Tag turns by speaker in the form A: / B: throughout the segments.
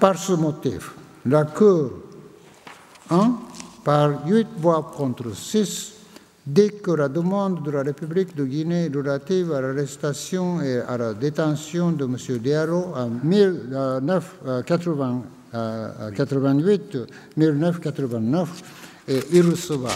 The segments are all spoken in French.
A: Par ce motif, la Cour, 1, par 8 voix contre 6, dit que la demande de la République de Guinée relative à l'arrestation et à la détention de M. Diallo en 1988-1989 est irrecevable.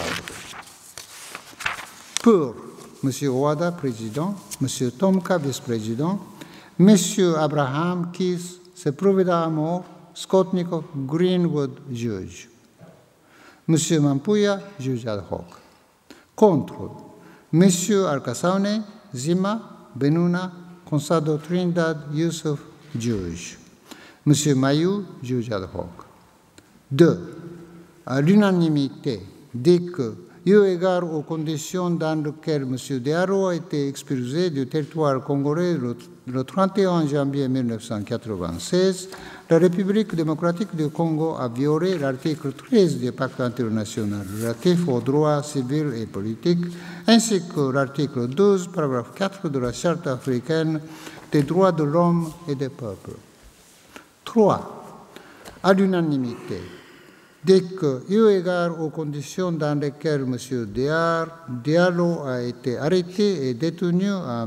A: Pour M. Ouada, président, M. Tomka, vice-président, M. Abraham Keith, Sepúlveda Amor, Skotnikov, Greenwood, juge. M. Mampuya, juge ad hoc. Contre, M. Al-Kassaoune, Zima, Benuna, Consado Trindade, Youssouf, juge. M. Mayou, juge ad hoc. 2. À l'unanimité, dit que, eu égard aux conditions dans lesquelles M. Diallo a été expulsé du territoire congolais le 31 janvier 1996, la République démocratique du Congo a violé l'article 13 du pacte international relatif aux droits civils et politiques, ainsi que l'article 12, paragraphe 4 de la Charte africaine des droits de l'homme et des peuples. 3. À l'unanimité, dès que, eu égard aux conditions dans lesquelles M. Diallo a été arrêté et détenu en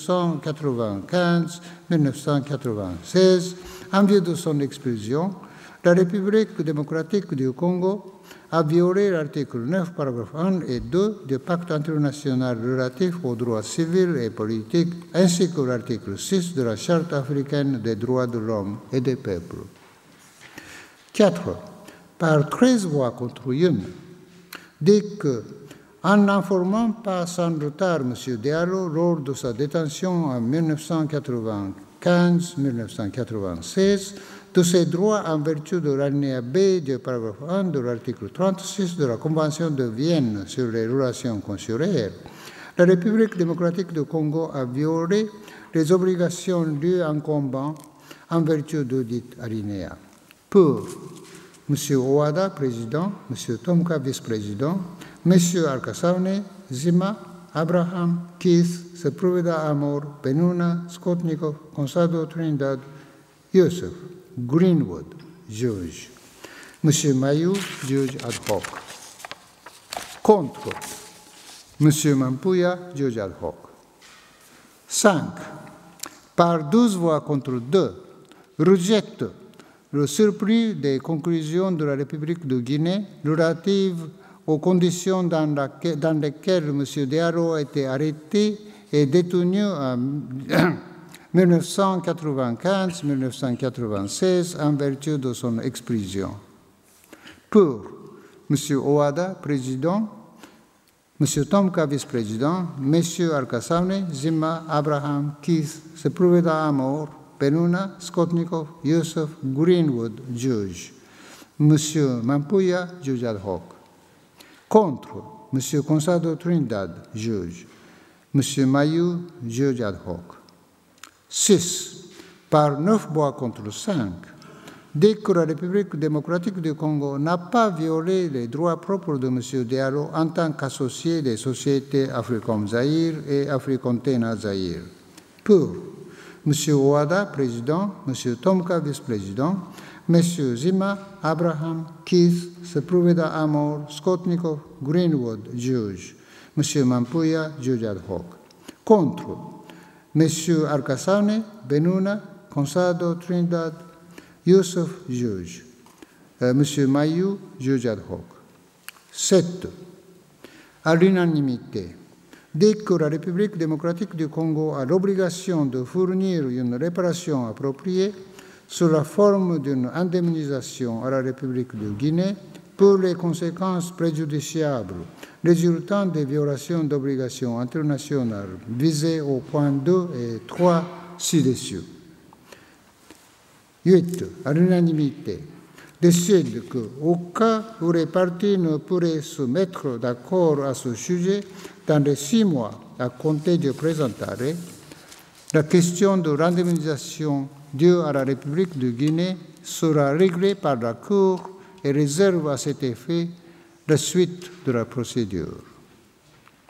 A: 1995-1996, en vue de son expulsion, la République démocratique du Congo a violé l'article 9, paragraphe 1 et 2 du pacte international relatif aux droits civils et politiques, ainsi que l'article 6 de la Charte africaine des droits de l'homme et des peuples. 4. Par 13 voix contre une, dit que, en n'informant pas sans retard M. Diallo lors de sa détention en 1995-1996 de ses droits en vertu de l'alinéa B du paragraphe 1 de l'article 36 de la Convention de Vienne sur les relations consulaires, la République démocratique du Congo a violé les obligations lui incombant en vertu de dit alinéa. Pour M. Ouada, président, M. Tomka, vice-président, M. Al-Kassaoune, Zima, Abraham, Keith, Sepúlveda Amor, Benuna, Skotnikov, Consado Trindade, Youssouf, Greenwood, juge. M. Mayou, juge ad hoc. Contre, M. Mampuya, juge ad hoc. 5. Par 12 voix contre 2, rejette le surplus des conclusions de la République de Guinée relatives aux conditions dans lesquelles M. Diallo a été arrêté et détenu en 1995-1996 en vertu de son expulsion. Pour M. Ouada, président, M. Tomka, vice-président, M. Al-Kassaoune, Zima, Abraham, Keith, Sepúlveda Amor, Benuna, Skotnikov, Youssouf, Greenwood, juge. M. Mampuya, juge ad hoc. Contre, M. Consado Trindade, juge. M. Mayou, juge ad hoc. 6. Par 9 voix contre 5, dès que la République démocratique du Congo n'a pas violé les droits propres de M. Diallo en tant qu'associé des sociétés Africom Zaïre et Africontena Zaïre. Pour M. Ouada, président, M. Tomka, vice-président, M. Zima, Abraham, Keith, Sepúlveda Amor, Skotnikov, Greenwood, juge. M. Mampuya, juge ad hoc. Contre, M. Al-Kassaoune, Benuna, Consado Trindade, Youssouf, juge. M. Mayou, juge ad hoc. 7. À l'unanimité, dès que la République démocratique du Congo a l'obligation de fournir une réparation appropriée sous la forme d'une indemnisation à la République de Guinée pour les conséquences préjudiciables résultant des violations d'obligations internationales visées au point 2 et 3 ci-dessus. 8. À l'unanimité, décide qu'au cas où les parties ne pourraient se mettre d'accord à ce sujet, dans les 6 mois à compter du présent arrêt, la question de l'indemnisation due à la République de Guinée sera réglée par la Cour et réserve à cet effet la suite de la procédure.